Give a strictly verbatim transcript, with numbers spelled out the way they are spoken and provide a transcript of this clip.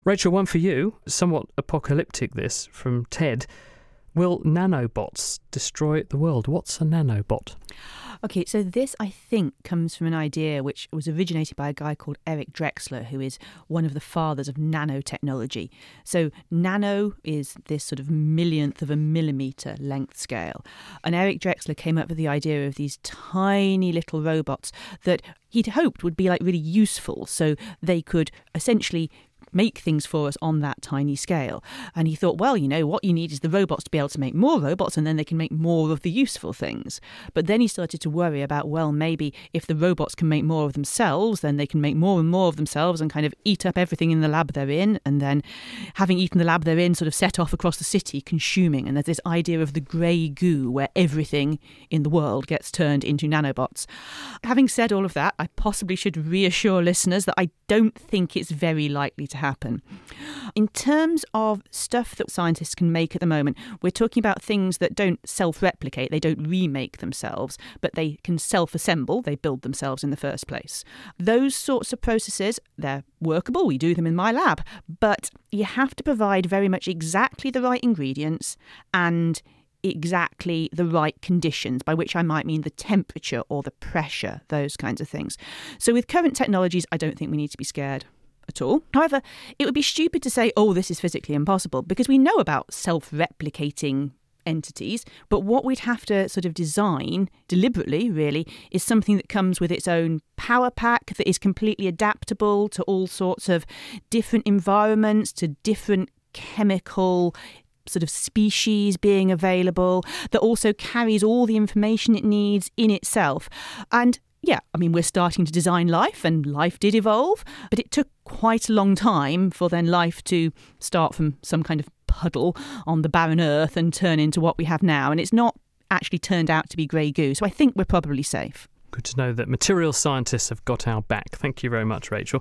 Rachel, one for you. Somewhat apocalyptic this from Ted. Will nanobots destroy the world? What's a nanobot? Okay, so this, I think, comes from an idea which was originated by a guy called Eric Drexler, who is one of the fathers of nanotechnology. So nano is this sort of millionth of a millimetre length scale. And Eric Drexler came up with the idea of these tiny little robots that he'd hoped would be like really useful, so they could essentially make things for us on that tiny scale. And he thought, well, you know, what you need is the robots to be able to make more robots, and then they can make more of the useful things. But then he started to worry about, well, maybe if the robots can make more of themselves, then they can make more and more of themselves and kind of eat up everything in the lab they're in. And then having eaten the lab they're in, sort of set off across the city consuming. And there's this idea of the grey goo where everything in the world gets turned into nanobots. Having said all of that, I possibly should reassure listeners that I don't think it's very likely to happen. In terms of stuff that scientists can make at the moment, we're talking about things that don't self-replicate, they don't remake themselves, but they can self-assemble, they build themselves in the first place. Those sorts of processes, they're workable, we do them in my lab, but you have to provide very much exactly the right ingredients and exactly the right conditions, by which I might mean the temperature or the pressure, those kinds of things. So with current technologies, I don't think we need to be scared at all. However, it would be stupid to say, oh, this is physically impossible, because we know about self-replicating entities, but what we'd have to sort of design deliberately, really, is something that comes with its own power pack, that is completely adaptable to all sorts of different environments, to different chemical sort of species being available, that also carries all the information it needs in itself. And yeah, I mean, we're starting to design life, and life did evolve, but it took quite a long time for then life to start from some kind of puddle on the barren earth and turn into what we have now. And it's not actually turned out to be grey goo. So I think we're probably safe. Good to know that material scientists have got our back. Thank you very much, Rachel.